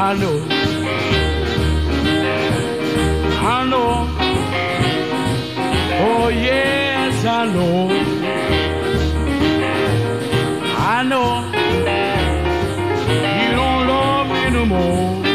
I know, I know, oh yes, I know, I know, you don't love me no more.